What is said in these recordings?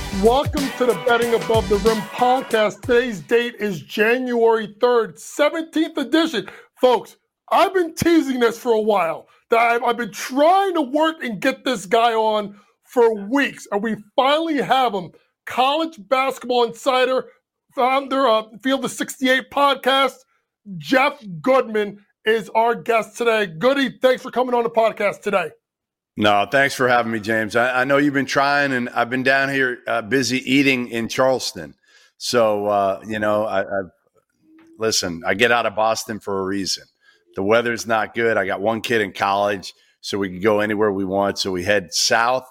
Welcome to the Betting Above the Rim podcast. Today's date is January 3rd, 17th edition. Folks, I've been teasing this for a while. I've been trying to work and get this guy on for weeks, and we finally have him. College basketball insider, founder of Field of 68 podcast, Jeff Goodman is our guest today. Goody, thanks for coming on the podcast today. No, thanks for having me, James. I know you've been trying, and I've been down here busy eating in Charleston. So, listen, I get out of Boston for a reason. The weather's not good. I got one kid in college, so we can go anywhere we want. So we head south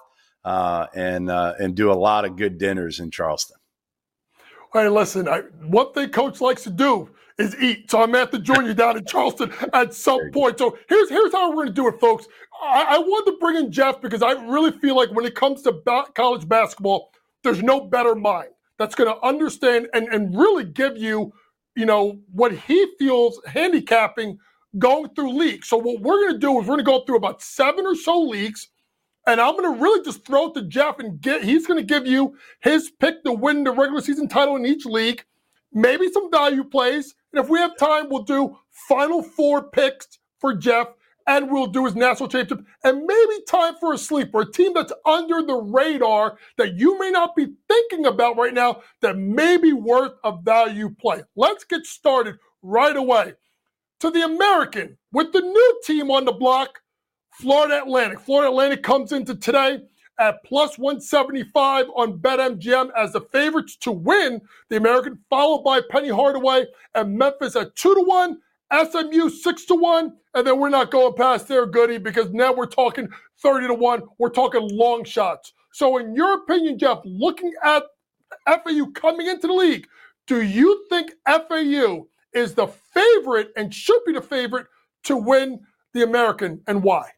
and do a lot of good dinners in Charleston. Hey, listen, one thing Coach likes to do is eat. So I'm going to have to join you down in Charleston at some point. So here's how we're going to do it, folks. I wanted to bring in Jeff because I really feel like when it comes to college basketball, there's no better mind that's going to understand and really give you, what he feels handicapping going through leagues. So what we're going to do is we're going to go through about 7 or so leagues, and I'm going to really just throw it to Jeff and he's going to give you his pick to win the regular season title in each league, maybe some value plays. And if we have time, we'll do Final Four picks for Jeff, and we'll do his national championship, and maybe time for a sleeper, a team that's under the radar that you may not be thinking about right now that may be worth a value play. Let's get started right away. To the American, with the new team on the block, Florida Atlantic. Florida Atlantic comes into today at plus 175 on BetMGM as the favorites to win the American, followed by Penny Hardaway and Memphis at 2-1, SMU 6-1, and then we're not going past there, Goody, because now we're talking 30-1. We're talking long shots. So in your opinion, Jeff, looking at FAU coming into the league, do you think FAU is the favorite and should be the favorite to win the American, and why?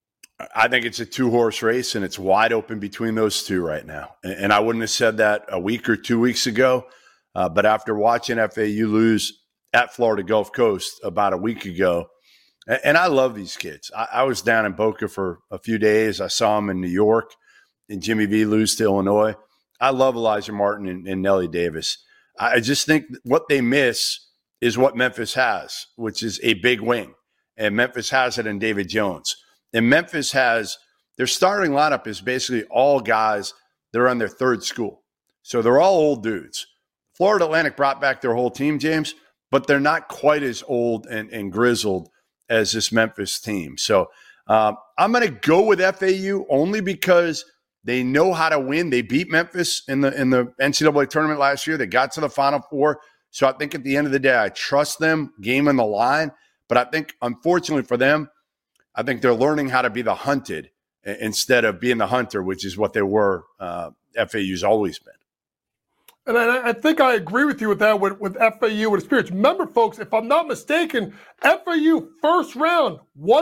I think it's a 2-horse race, and it's wide open between those two right now. And I wouldn't have said that a week or 2 weeks ago, but after watching FAU lose at Florida Gulf Coast about a week ago, and I love these kids. I was down in Boca for a few days. I saw them in New York, and Jimmy V lose to Illinois. I love Elijah Martin and Nelly Davis. I just think what they miss is what Memphis has, which is a big wing. And Memphis has it in David Jones. And Memphis has their starting lineup is basically all guys that are on their third school. So they're all old dudes. Florida Atlantic brought back their whole team, James, but they're not quite as old and grizzled as this Memphis team. So I'm going to go with FAU only because they know how to win. They beat Memphis in the NCAA tournament last year. They got to the Final Four. So I think at the end of the day, I trust them, game on the line. But I think, unfortunately for them, I think they're learning how to be the hunted instead of being the hunter, which is what they were. FAU's always been. And I think I agree with you with that, with FAU, with experience. Remember, folks, if I'm not mistaken, FAU first round,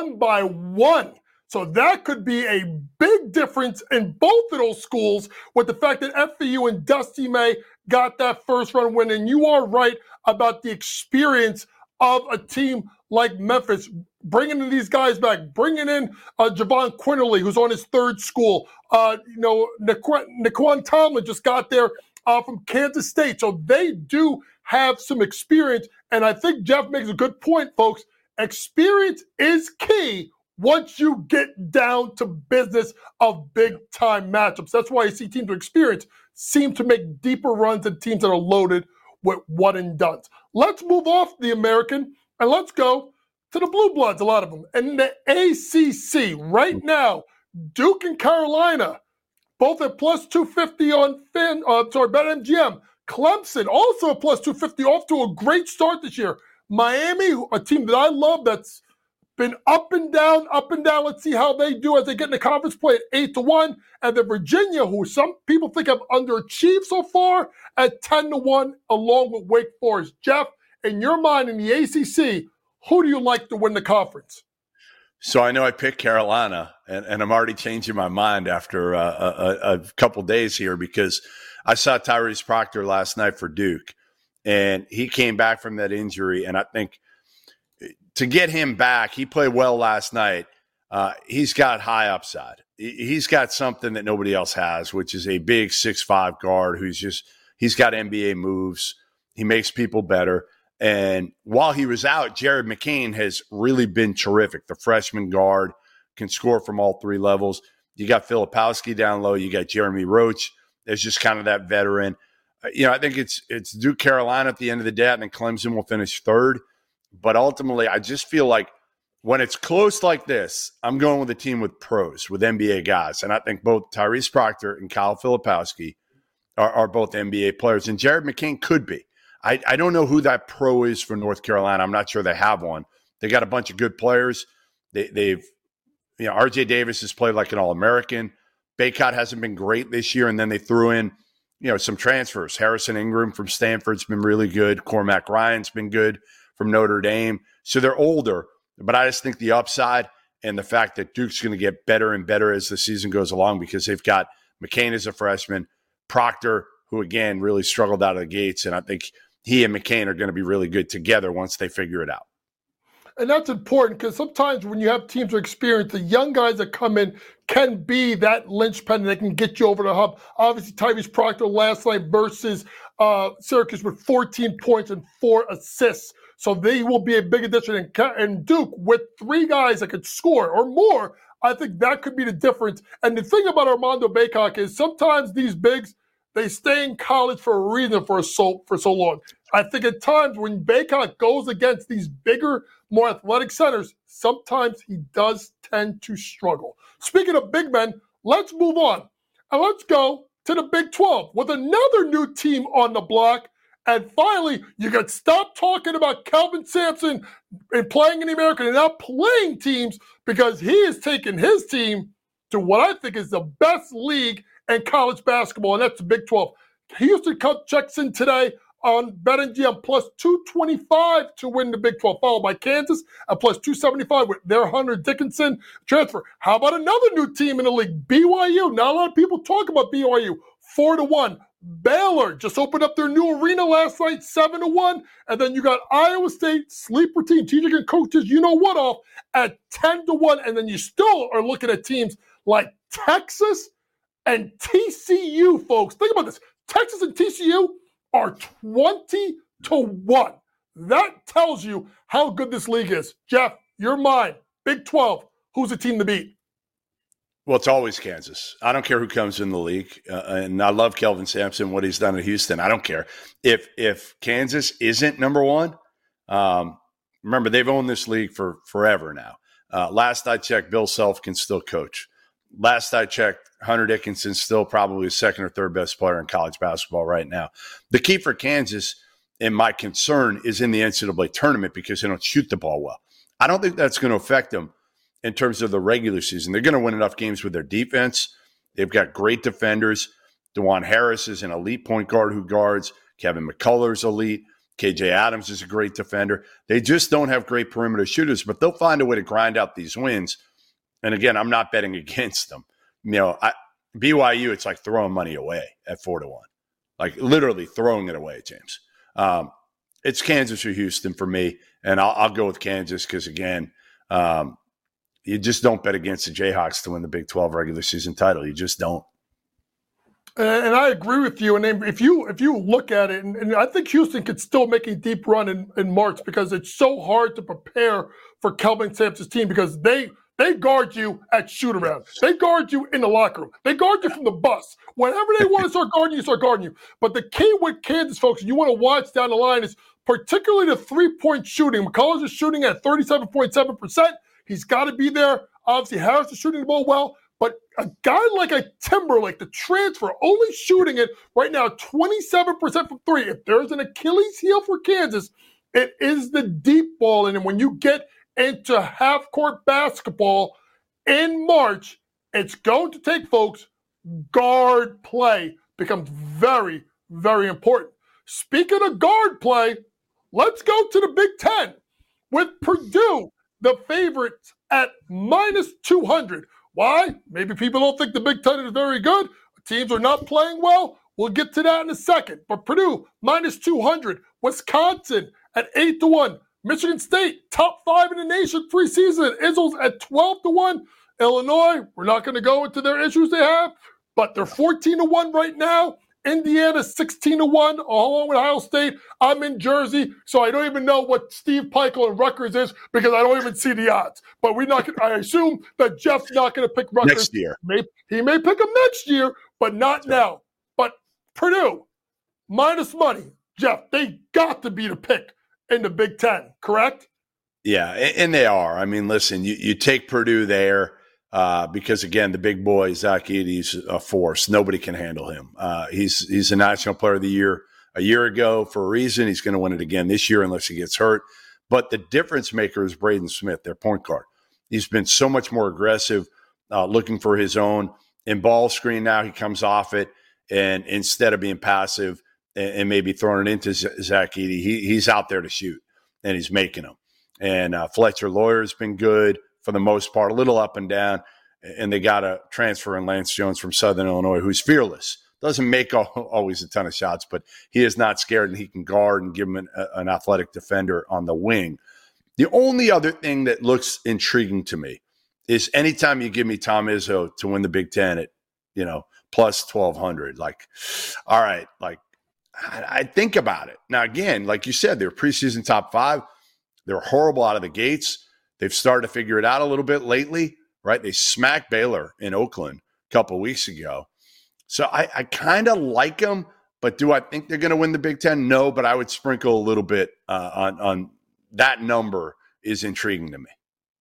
1-1. So that could be a big difference in both of those schools with the fact that FAU and Dusty May got that first round win. And you are right about the experience of a team like Memphis, bringing in these guys back, bringing in Javon Quinterly, who's on his third school. Naquan Tomlin just got there from Kansas State. So they do have some experience. And I think Jeff makes a good point, folks. Experience is key once you get down to business of big-time matchups. That's why you see teams with experience seem to make deeper runs than teams that are loaded with one-and-dones. Let's move off the American, and let's go to the Blue Bloods, a lot of them. And the ACC, right now, Duke and Carolina, both at plus 250 on BetMGM. Clemson, also at plus 250, off to a great start this year. Miami, a team that I love that's been up and down. Let's see how they do as they get in the conference play at 8-1. And then Virginia, who some people think have underachieved so far, at 10-1, along with Wake Forest. Jeff, in your mind in the ACC, who do you like to win the conference? So I know I picked Carolina, and I'm already changing my mind after a couple days here because I saw Tyrese Proctor last night for Duke, and he came back from that injury, and I think to get him back, he played well last night. he's got high upside. He's got something that nobody else has, which is a big 6'5" guard he's got NBA moves. He makes people better. And while he was out, Jared McCain has really been terrific. The freshman guard can score from all three levels. You got Filipowski down low. You got Jeremy Roach. There's just kind of that veteran. I think it's Duke Carolina at the end of the day, and then Clemson will finish third. But ultimately, I just feel like when it's close like this, I'm going with a team with pros, with NBA guys. And I think both Tyrese Proctor and Kyle Filipowski are both NBA players. And Jared McCain could be. I don't know who that pro is for North Carolina. I'm not sure they have one. They got a bunch of good players. They've RJ Davis has played like an All-American. Baycott hasn't been great this year. And then they threw in, some transfers. Harrison Ingram from Stanford's been really good. Cormac Ryan's been good from Notre Dame. So they're older. But I just think the upside and the fact that Duke's going to get better and better as the season goes along because they've got McCain as a freshman, Proctor, who, again, really struggled out of the gates. And I think he and McCain are going to be really good together once they figure it out. And that's important because sometimes when you have teams with experience, the young guys that come in can be that linchpin that can get you over the hump. Obviously, Tyrese Proctor last night versus Syracuse with 14 points and 4 assists. So they will be a big addition. And Duke, with 3 guys that could score or more, I think that could be the difference. And the thing about Armando Bacot is sometimes these bigs, they stay in college for a reason for so long. I think at times when Bacot goes against these bigger, more athletic centers, sometimes he does tend to struggle. Speaking of big men, let's move on. And let's go to the Big 12 with another new team on the block. And finally, you can stop talking about Kelvin Sampson and playing in the American and now playing teams because he has taken his team to what I think is the best league in college basketball, and that's the Big 12. Houston checks in today on BetMGM plus 225 to win the Big 12, followed by Kansas at plus 275 with their Hunter Dickinson transfer. How about another new team in the league, BYU? Not a lot of people talk about BYU. 4-1. Baylor just opened up their new arena last night, 7-1. And then you got Iowa State, sleeper team, teachers and coaches, off at 10-1. And then you still are looking at teams like Texas and TCU, folks. Think about this. Texas and TCU are 20-1. That tells you how good this league is. Jeff, you're mine. Big 12. Who's the team to beat? Well, it's always Kansas. I don't care who comes in the league. And I love Kelvin Sampson, what he's done at Houston. I don't care. If Kansas isn't number one, remember, they've owned this league for forever now. Last I checked, Bill Self can still coach. Last I checked, Hunter Dickinson's still probably the second or third best player in college basketball right now. The key for Kansas, and my concern, is in the NCAA tournament because they don't shoot the ball well. I don't think that's going to affect them in terms of the regular season. They're going to win enough games with their defense. They've got great defenders. DeJuan Harris is an elite point guard who guards. Kevin McCullough's elite. KJ Adams is a great defender. They just don't have great perimeter shooters, but they'll find a way to grind out these wins. And again, I'm not betting against them. BYU, it's like throwing money away at 4-1. Like literally throwing it away, James. It's Kansas or Houston for me, and I'll go with Kansas because, again, you just don't bet against the Jayhawks to win the Big 12 regular season title. You just don't. And I agree with you. And if you look at it, and I think Houston could still make a deep run in March because it's so hard to prepare for Kelvin Sampson's team because they guard you at shoot-around. They guard you in the locker room. They guard you from the bus. Whenever they want to start guarding you. But the key with Kansas, folks, you want to watch down the line is particularly the three-point shooting. McCullough is shooting at 37.7%. He's got to be there. Obviously, Harris is shooting the ball well. But a guy like a Timberlake, the transfer, only shooting it right now 27% from three. If there's an Achilles heel for Kansas, it is the deep ball. And when you get into half-court basketball in March, it's going to take, folks, guard play becomes very, very important. Speaking of guard play, let's go to the Big Ten with Purdue, the favorites at minus 200. Why? Maybe people don't think the Big Ten is very good. Teams are not playing well. We'll get to that in a second. But Purdue, minus 200. Wisconsin at 8-1. Michigan State, top 5 in the nation preseason. Izzo's at 12-1. Illinois, we're not going to go into their issues they have, but they're 14-1 right now. Indiana 16-1, along with Ohio State. I'm in Jersey, so I don't even know what Steve Peichel and Rutgers is because I don't even see the odds. But I assume that Jeff's not going to pick Rutgers next year. He may pick them next year, but not now. But Purdue, minus money. Jeff, they got to be the pick in the Big Ten, correct? Yeah, and they are. I mean, listen, you take Purdue there because, again, the big boy, Zach Edey's a force. Nobody can handle him. He's a National Player of the Year a year ago for a reason. He's going to win it again this year unless he gets hurt. But the difference maker is Braden Smith, their point guard. He's been so much more aggressive, looking for his own. In ball screen now, he comes off it, and instead of being passive and maybe throwing it into Zach Edey, he's out there to shoot, and he's making them. And Fletcher Lawyer's been good for the most part, a little up and down. And they got a transfer in Lance Jones from Southern Illinois, who's fearless. Doesn't make always a ton of shots, but he is not scared, and he can guard and give him an athletic defender on the wing. The only other thing that looks intriguing to me is anytime you give me Tom Izzo to win the Big Ten at, plus 1,200, like, all right, like, I think about it. Now, again, like you said, they're preseason top 5. They're horrible out of the gates. They've started to figure it out a little bit lately, right? They smacked Baylor in Oakland a couple of weeks ago. So I kind of like them, but do I think they're going to win the Big Ten? No, but I would sprinkle a little bit on that number is intriguing to me.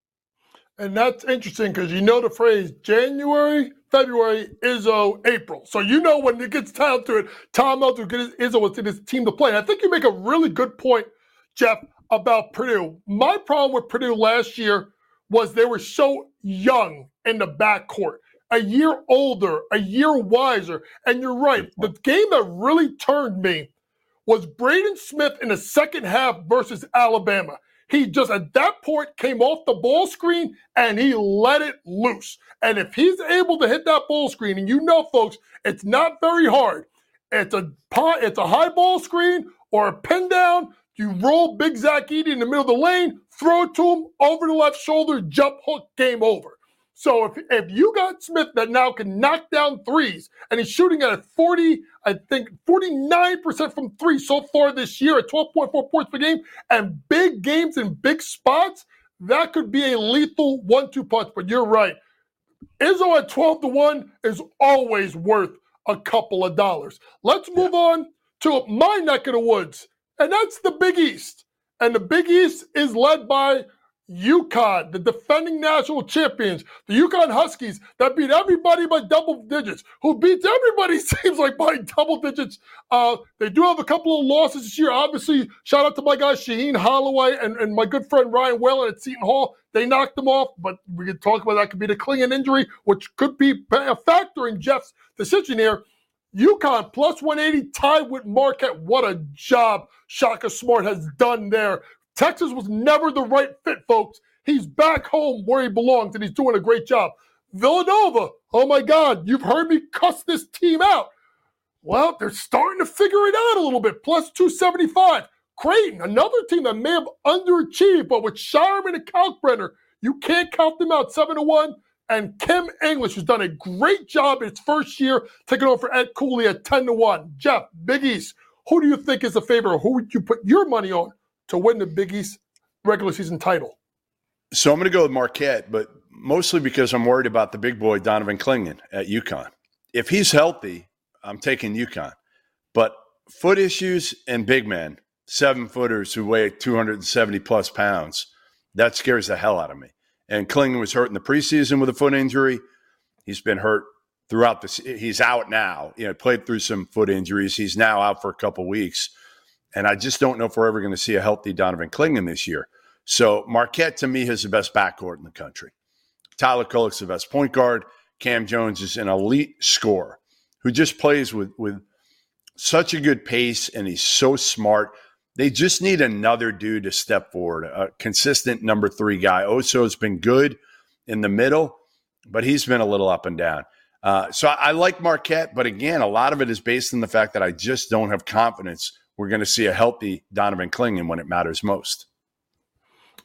And that's interesting because the phrase January, February, Izzo, April. So when it gets down to it, Tom Izzo gets Izzo with his team to play. And I think you make a really good point, Jeff, about Purdue. My problem with Purdue last year was they were so young in the backcourt, a year older, a year wiser. And you're right. The game that really turned me was Braden Smith in the second half versus Alabama. He just, at that point, came off the ball screen and he let it loose. And if he's able to hit that ball screen, and folks, it's not very hard. It's a high ball screen or a pin down. You roll Big Zach Edey in the middle of the lane, throw it to him, over the left shoulder, jump hook, game over. So if you got Smith that now can knock down threes, and he's shooting at 49% from three so far this year at 12.4 points per game, and big games in big spots, that could be a lethal 1-2 punch. But you're right. Izzo at 12-1 is always worth a couple of dollars. Let's move on to my neck of the woods, and that's the Big East. And the Big East is led by UConn, the defending national champions, the UConn Huskies that beat everybody by double digits, who beats everybody, seems like, by double digits. They do have a couple of losses this year. Obviously, shout out to my guy Shaheen Holloway and my good friend Ryan Whalen at Seton Hall. They knocked them off, but we can talk about that. Could be the Klingon injury, which could be a factor in Jeff's decision here. UConn plus 180 tied with Marquette. What a job Shaka Smart has done there. Texas was never the right fit, folks. He's back home where he belongs, and he's doing a great job. Villanova, oh my God, you've heard me cuss this team out. Well, they're starting to figure it out a little bit, plus 275. Creighton, another team that may have underachieved, but with Shireman and Kalkbrenner, you can't count them out, 7-1. And Kim English has done a great job in its first year, taking over for Ed Cooley at 10-1. Jeff, Big East, who do you think is the favorite? Who would you put your money on to win the Big East regular season title? So I'm going to go with Marquette, but mostly because I'm worried about the big boy, Donovan Clingan at UConn. If he's healthy, I'm taking UConn. But foot issues and big men, 7-footers who weigh 270-plus pounds, that scares the hell out of me. And Clingan was hurt in the preseason with a foot injury. He's been hurt throughout he's out now. Played through some foot injuries. He's now out for a couple weeks. And I just don't know if we're ever going to see a healthy Donovan Clingan this year. So Marquette, to me, has the best backcourt in the country. Tyler Kolek's the best point guard. Cam Jones is an elite scorer who just plays with such a good pace, and he's so smart. They just need another dude to step forward, a consistent number 3 guy. Oso's been good in the middle, but he's been a little up and down. So I like Marquette, but again, a lot of it is based on the fact that I just don't have confidence we're going to see a healthy Donovan Clingan when it matters most.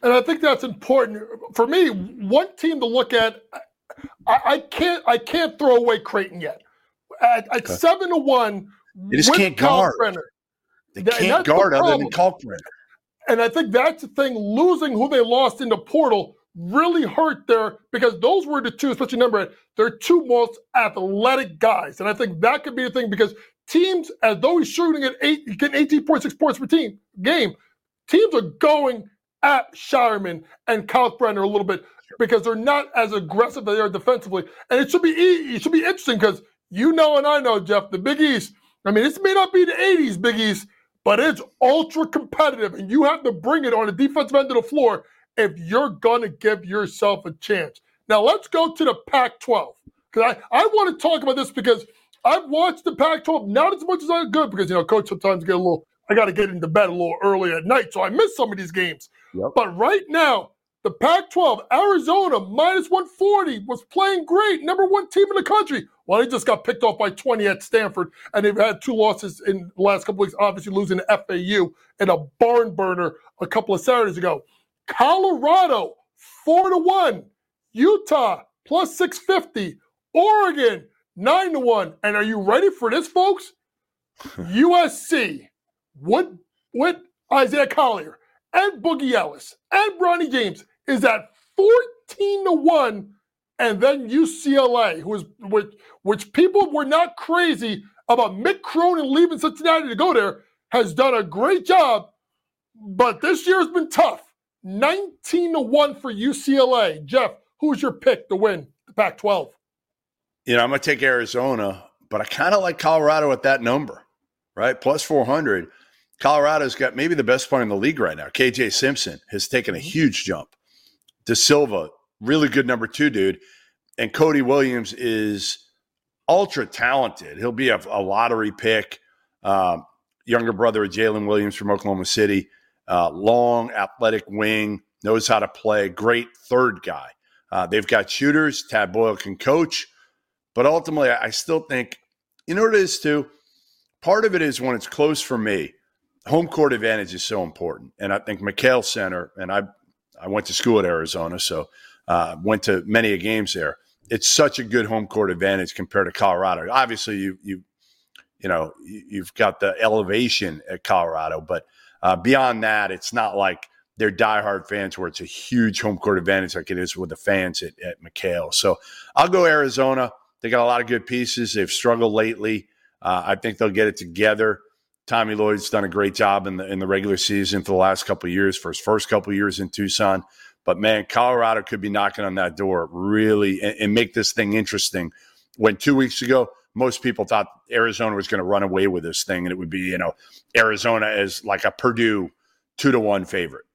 And I think that's important. For me, one team to look at, I can't throw away Creighton yet. At 7-1, they just can't guard. They can't guard other than Kalkbrenner. And I think that's the thing. Losing who they lost in the portal really hurt there, because those were the two, especially number 8, they're two most athletic guys. And I think that could be the thing, because teams, as though he's shooting at getting 18.6 points per game, teams are going at Shireman and Kalkbrenner a little bit, because they're not as aggressive as they are defensively. And it should be interesting, because and I know, Jeff, the Big East, I mean, this may not be the 80s Big East, but it's ultra competitive, and you have to bring it on the defensive end of the floor if you're going to give yourself a chance. Now, let's go to the Pac-12, because I want to talk about this, because I've watched the Pac-12, not as much as I could, because, Coach sometimes I got to get into bed a little early at night, so I miss some of these games. Yep. But right now, the Pac-12, Arizona, minus 140, was playing great, number 1 team in the country. Well, they just got picked off by 20 at Stanford, and they've had 2 losses in the last couple weeks, obviously losing to FAU in a barn burner a couple of Saturdays ago. Colorado, 4-1. Utah, plus 650. Oregon, 9-1. And are you ready for this, folks? USC, with Isaiah Collier and Boogie Ellis and Bronny James, is at 14-1. And then UCLA, which people were not crazy about Mick Cronin leaving Cincinnati to go there, has done a great job. But this year has been tough. 19-1 for UCLA. Jeff, who's your pick to win the Pac-12? I'm going to take Arizona, but I kind of like Colorado at that number, right? Plus 400. Colorado's got maybe the best player in the league right now. KJ Simpson has taken a huge jump. De Silva, really good number 2 dude. And Cody Williams is ultra talented. He'll be a lottery pick. Younger brother of Jalen Williams from Oklahoma City. Long, athletic wing, knows how to play. Great third guy. They've got shooters. Tad Boyle can coach. But ultimately, I still think, it is too, part of it is when it's close for me, home court advantage is so important. And I think McHale Center, and I went to school at Arizona, so went to many games there. It's such a good home court advantage compared to Colorado. Obviously, you've got the elevation at Colorado, but beyond that, it's not like they're diehard fans where it's a huge home court advantage like it is with the fans at McHale. So I'll go Arizona. They got a lot of good pieces. They've struggled lately. I think they'll get it together. Tommy Lloyd's done a great job in the regular season for the last couple of years, for his first couple of years in Tucson. But, man, Colorado could be knocking on that door really and make this thing interesting. When 2 weeks ago, most people thought Arizona was going to run away with this thing, and it would be, Arizona as like a Purdue 2-1 favorite.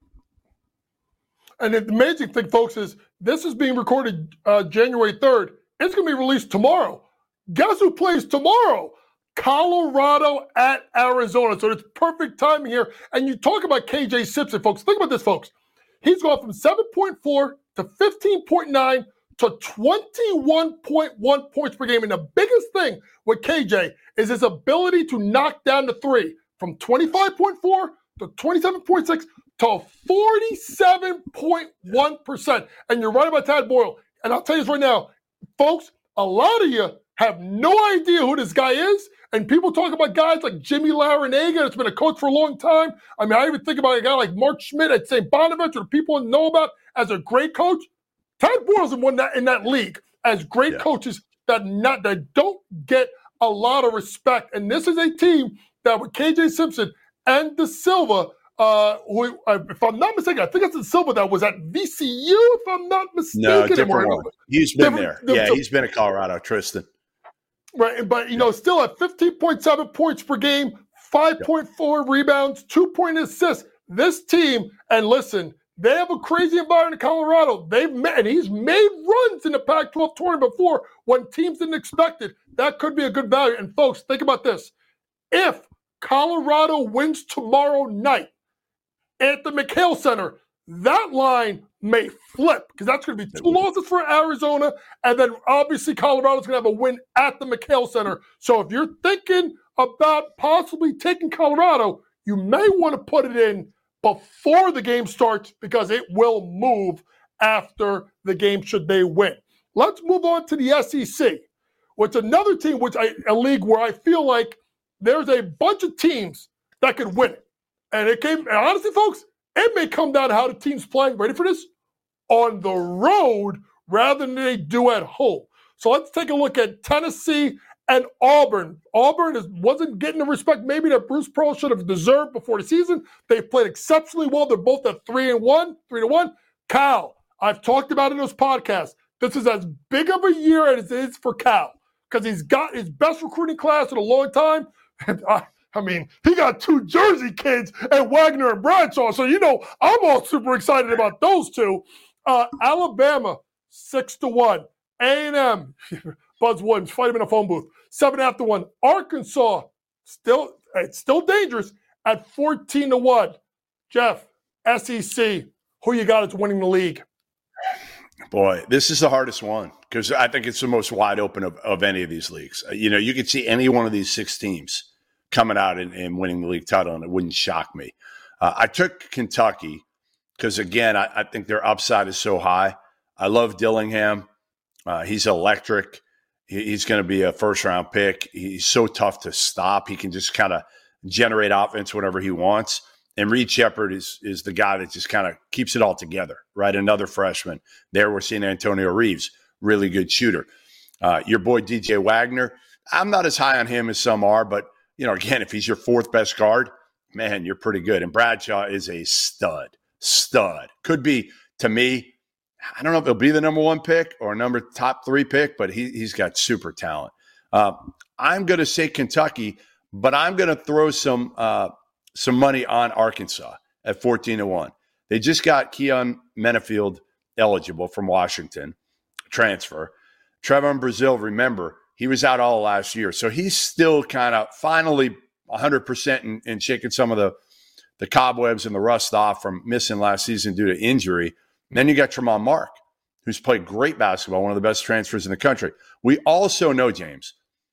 And the amazing thing, folks, is this is being recorded January 3rd. It's going to be released tomorrow. Guess who plays tomorrow? Colorado at Arizona. So it's perfect timing here. And you talk about KJ Simpson, folks. Think about this, folks. He's gone from 7.4 to 15.9 to 21.1 points per game. And the biggest thing with KJ is his ability to knock down the three from 25.4 to 27.6 to 47.1%. And you're right about Tad Boyle. And I'll tell you this right now, folks, a lot of you have no idea who this guy is. And people talk about guys like Jimmy Larinaga, that's been a coach for a long time. I mean, I even think about a guy like Mark Schmidt at St. Bonaventure, that people know about as a great coach. Tad Boyle's in that league as great coaches that don't get a lot of respect. And this is a team that with KJ Simpson and De Silva, who, if I'm not mistaken, I think it's De Silva that was at VCU, if I'm not mistaken. No, different one. He's been there. Yeah, he's been at Colorado, Tristan. Right, but, still at 15.7 points per game, 5.4 rebounds, 2 assists. This team, and listen, they have a crazy environment in Colorado. He's made runs in the Pac-12 tournament before when teams didn't expect it. That could be a good value. And, folks, think about this. If Colorado wins tomorrow night at the McHale Center, that line may flip because that's going to be 2 losses for Arizona, and then obviously Colorado's going to have a win at the McHale Center. So if you're thinking about possibly taking Colorado, you may want to put it in before the game starts because it will move after the game should they win. Let's move on to the SEC, which another team, a league where I feel like there's a bunch of teams that could win it. And honestly, folks, it may come down to how the teams play. Ready for this? On the road rather than they do at home. So let's take a look at Tennessee and Auburn. Auburn wasn't getting the respect maybe that Bruce Pearl should have deserved before the season. They played exceptionally well. They're both at 3-1. Cal, I've talked about in those podcasts. This is as big of a year as it is for Cal because he's got his best recruiting class in a long time. And I mean, he got 2 Jersey kids and Wagner and Bradshaw. So, I'm all super excited about those two. Alabama, 6-1. A&M, Buzz Williams, fight him in a phone booth, 7-1. Arkansas, it's still dangerous at 14-1. Jeff, SEC, who you got as winning the league? Boy, this is the hardest one because I think it's the most wide open of any of these leagues. You could see any one of these 6 teams coming out and winning the league title, and it wouldn't shock me. I took Kentucky because, again, I think their upside is so high. I love Dillingham. He's electric. He's going to be a first-round pick. He's so tough to stop. He can just kind of generate offense whenever he wants. And Reed Shepherd is the guy that just kind of keeps it all together, right? Another freshman. There we're seeing Antonio Reeves, really good shooter. Your boy DJ Wagner, I'm not as high on him as some are, but, again, if he's your 4th best guard, man, you're pretty good. And Bradshaw is a stud. Could be, to me, I don't know if he'll be the number 1 pick or top 3 pick, but he's got super talent. I'm going to say Kentucky, but I'm going to throw some money on Arkansas at 14-1. They just got Keon Menafield eligible from Washington, transfer. Trevor Brazile, remember, he was out all last year. So he's still kind of finally 100% and shaking some of the cobwebs and the rust off from missing last season due to injury. And then you got Tremont Mark, who's played great basketball, one of the best transfers in the country. We also know, James,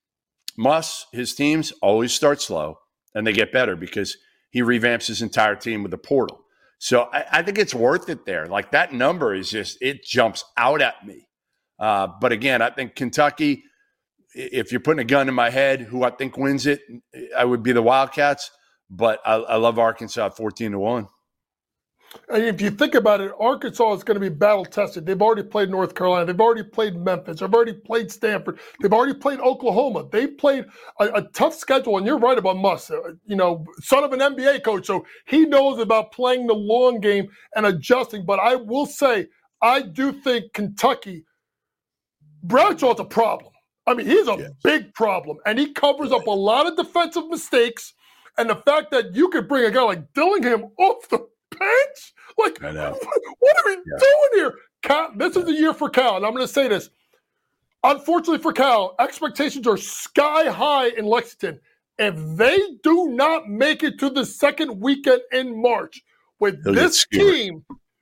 his teams always start slow and they get better because he revamps his entire team with the portal. So I think it's worth it there. Like that number is it jumps out at me. But again, I think Kentucky, if you're putting a gun in my head, who I think wins it, I would be the Wildcats. But I love Arkansas at 14-1. And if you think about it, Arkansas is going to be battle-tested. They've already played North Carolina. They've already played Memphis. They've already played Stanford. They've already played Oklahoma. They played a tough schedule, and you're right about Muss. Son of an NBA coach, so he knows about playing the long game and adjusting. But I will say, I do think Kentucky, Bradshaw's a problem. I mean, he's a big problem, and he covers up a lot of defensive mistakes. And the fact that you could bring a guy like Dillingham off the bench? Like, what are we doing here? Cal, this is the year for Cal, and I'm going to say this. Unfortunately for Cal, expectations are sky high in Lexington. If they do not make it to the second weekend in March with this team,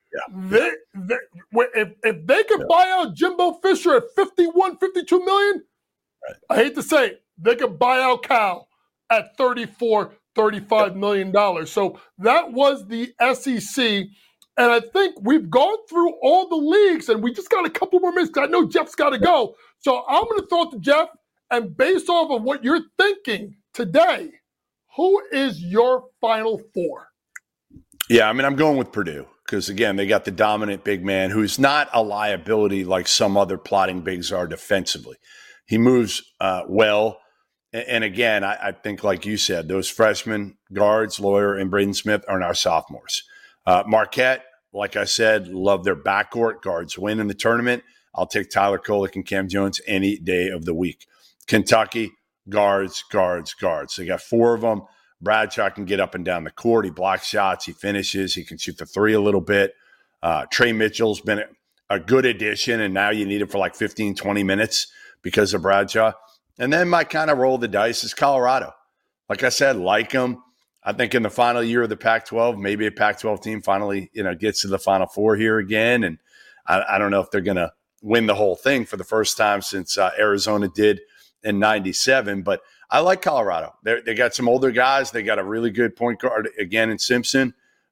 if they could buy out Jimbo Fisher at $51, $52 million, I hate to say it, they could buy out Cal at $34-35 million. So that was the SEC. And I think we've gone through all the leagues, and we just got a couple more minutes. I know Jeff's got to go. So I'm going to throw it to Jeff. And based off of what you're thinking today, who is your Final Four? Yeah, I mean, I'm going with Purdue because, again, they got the dominant big man who's not a liability like some other plotting bigs are defensively. He moves well. And again, I think, like you said, those freshman guards, Lawyer and Braden Smith, are now sophomores. Marquette, like I said, love their backcourt. Guards win in the tournament. I'll take Tyler Kolek and Cam Jones any day of the week. Kentucky, guards. They got 4 of them. Bradshaw can get up and down the court. He blocks shots. He finishes. He can shoot the 3 a little bit. Trey Mitchell's been a good addition, and now you need him for like 15, 20 minutes because of Bradshaw. And then my kind of roll of the dice is Colorado. Like I said, like them. I think in the final year of the Pac-12, maybe a Pac-12 team finally, gets to the Final Four here again. And I don't know if they're going to win the whole thing for the first time since Arizona did in '97. But I like Colorado. They got some older guys. They got a really good point guard again in Simpson.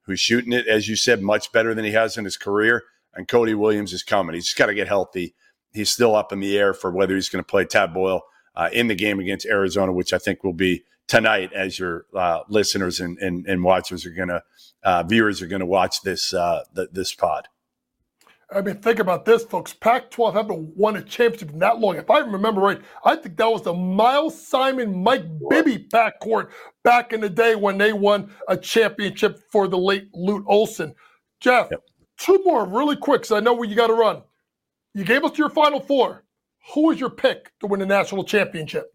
who's shooting it, as you said, much better than he has in his career. And Cody Williams is coming. He's just got to get healthy. He's still up in the air for whether he's going to play Tad Boyle in the game against Arizona, which I think will be tonight, as your listeners and watchers are going to viewers are going to watch this this pod. I mean, think about this, folks. Pac-12 haven't won a championship in that long. If I remember right, I think that was the Miles Simon, Mike Bibby backcourt back in the day when they won a championship for the late Lute Olson. Jeff, two more really quick, because I know where you got to run. You gave us your Final Four. Who is your pick to win the national championship?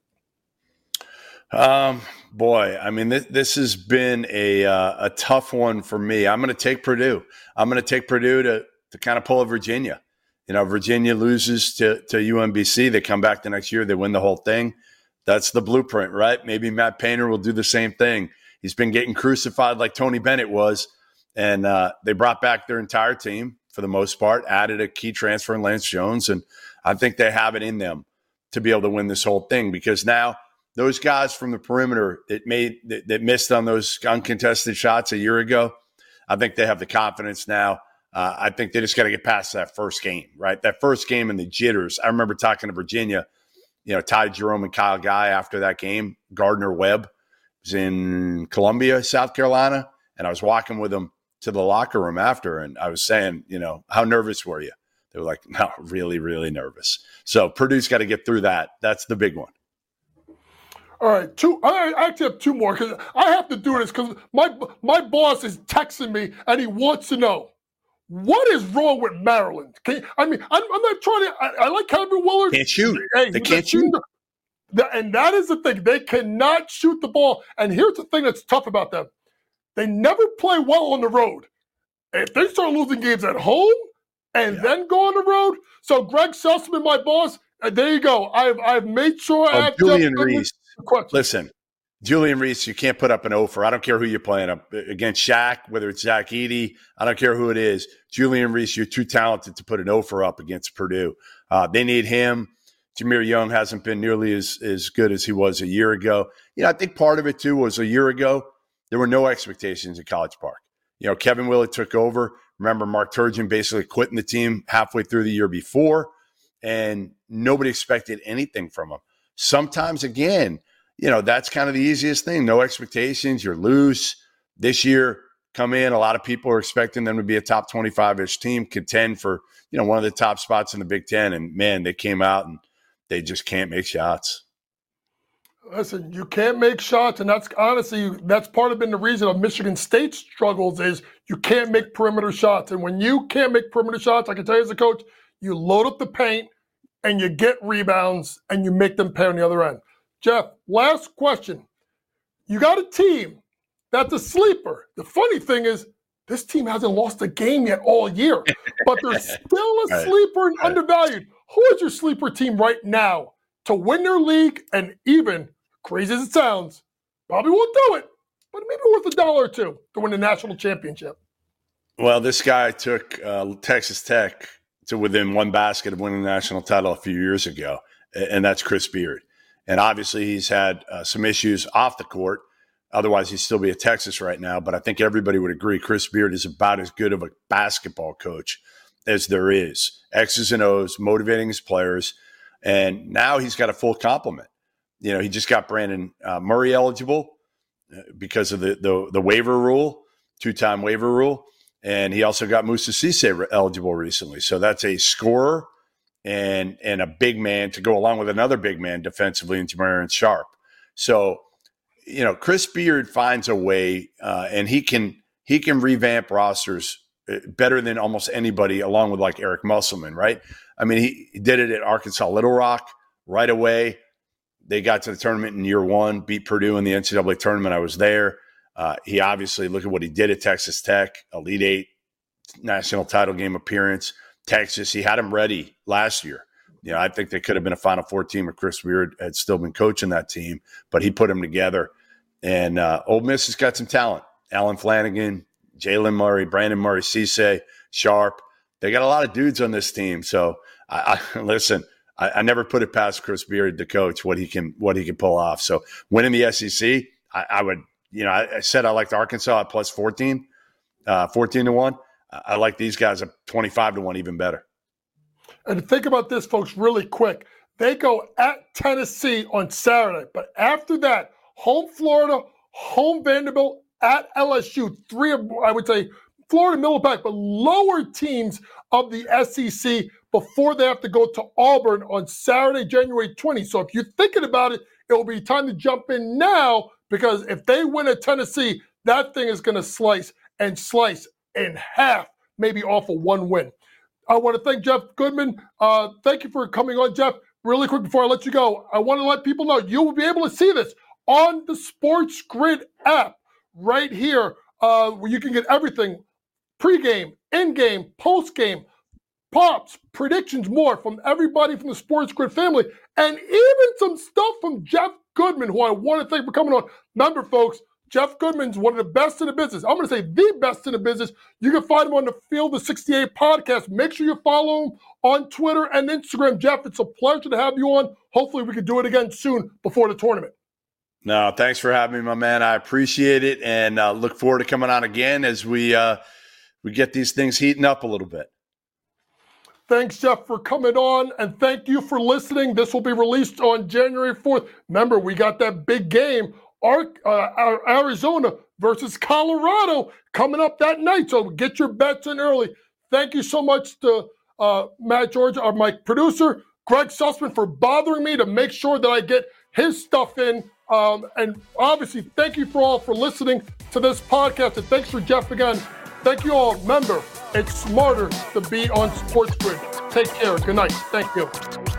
Boy, I mean, this has been a tough one for me. I'm going to take Purdue. I'm going to take Purdue to kind of pull a Virginia. You know, Virginia loses to UMBC. They come back the next year. They win the whole thing. That's the blueprint, right? Maybe Matt Painter will do the same thing. He's been getting crucified like Tony Bennett was. And they brought back their entire team for the most part, added a key transfer in Lance Jones. And I think they have it in them to be able to win this whole thing, because now those guys from the perimeter that missed on those uncontested shots a year ago, I think they have the confidence now. I think they just got to get past that first game, right? That first game and the jitters. I remember talking to Virginia, Ty Jerome and Kyle Guy after that game. Gardner Webb was in Columbia, South Carolina, and I was walking with them to the locker room after, and I was saying, how nervous were you? They were like, no, really, really nervous. So Purdue's got to get through that. That's the big one. All right, I actually have two more, because I have to do this because my boss is texting me and he wants to know, what is wrong with Maryland? I'm not trying to. I like Kevin Willard. Can't shoot. They can't shoot. And that is the thing. They cannot shoot the ball. And here's the thing that's tough about them. They never play well on the road. If they start losing games at home and then go on the road. So Greg Sussman, my boss, there you go. I've made sure I have Julian Reese. Listen, Julian Reese, you can't put up an offer. I don't care who you're playing up against. Shaq, whether it's Zach Edey, I don't care who it is. Julian Reese, you're too talented to put an offer up against Purdue. They need him. Jameer Young hasn't been nearly as good as he was a year ago. I think part of it, too, was a year ago, there were no expectations at College Park. Kevin Willard took over. Remember, Mark Turgeon basically quitting the team halfway through the year before, and nobody expected anything from him. Sometimes, again, that's kind of the easiest thing. No expectations. You're loose. This year, come in. A lot of people are expecting them to be a top 25-ish team, contend for, one of the top spots in the Big Ten. And, man, they came out and they just can't make shots. Listen, you can't make shots, and that's honestly, that's part of been the reason of Michigan State's struggles is you can't make perimeter shots. And when you can't make perimeter shots, I can tell you as a coach, you load up the paint and you get rebounds and you make them pay on the other end. Jeff, last question. You got a team that's a sleeper. The funny thing is, this team hasn't lost a game yet all year, but they're still a sleeper and undervalued. Who is your sleeper team right now to win their league and even, crazy as it sounds, probably won't do it, but maybe worth $1 or $2 to win the national championship? Well, this guy took Texas Tech to within one basket of winning the national title a few years ago, and that's Chris Beard. And obviously he's had some issues off the court. Otherwise, he'd still be at Texas right now. But I think everybody would agree Chris Beard is about as good of a basketball coach as there is. X's and O's, motivating his players. And now he's got a full complement. He just got Brandon Murray eligible because of the waiver rule, 2-time waiver rule. And he also got Moussa Cisse eligible recently. So that's a scorer and a big man to go along with another big man defensively in Jamarian Sharp. So, Chris Beard finds a way, and he can revamp rosters better than almost anybody, along with like Eric Musselman, right? I mean, he did it at Arkansas Little Rock right away. They got to the tournament in year one, beat Purdue in the NCAA tournament. I was there. He obviously, look at what he did at Texas Tech, Elite Eight national title game appearance. Texas, he had him ready last year. I think they could have been a Final Four team if Chris Beard had still been coaching that team, but he put them together. And Ole Miss has got some talent. Alan Flanagan, Jalen Murray, Brandon Murray, Cisse, Sharp. They got a lot of dudes on this team. So listen, I never put it past Chris Beard, the coach, what he can pull off. So winning the SEC, I would, I said I liked Arkansas at plus 14. 14-1. I like these guys at 25-1, even better. And think about this, folks, really quick. They go at Tennessee on Saturday, but after that, home Florida, home Vanderbilt, at LSU. Three of, I would say, Florida, middle back, but lower teams of the SEC before they have to go to Auburn on Saturday, January 20. So if you're thinking about it, it will be time to jump in now, because if they win at Tennessee, that thing is going to slice in half, maybe off of one win. I want to thank Jeff Goodman. Thank you for coming on, Jeff. Really quick before I let you go, I want to let people know you will be able to see this on the Sports Grid app right here, where you can get everything, pregame, in-game, post-game, pops, predictions, more from everybody from the Sports Grid family, and even some stuff from Jeff Goodman, who I want to thank for coming on. Remember, folks, Jeff Goodman's one of the best in the business. I'm going to say the best in the business. You can find him on the Field of 68 podcast. Make sure you follow him on Twitter and Instagram. Jeff, it's a pleasure to have you on. Hopefully we can do it again soon before the tournament. No, thanks for having me, my man. I appreciate it, and look forward to coming on again as we get these things heating up a little bit. Thanks, Jeff, for coming on, and thank you for listening. This will be released on January 4th. Remember, we got that big game, Arizona versus Colorado, coming up that night, so get your bets in early. Thank you so much to Matt George, my producer, Greg Sussman, for bothering me to make sure that I get his stuff in. And obviously, thank you for all for listening to this podcast, and thanks for Jeff again. Thank you all. Remember, it's smarter to be on Sports Grid. Take care. Good night. Thank you.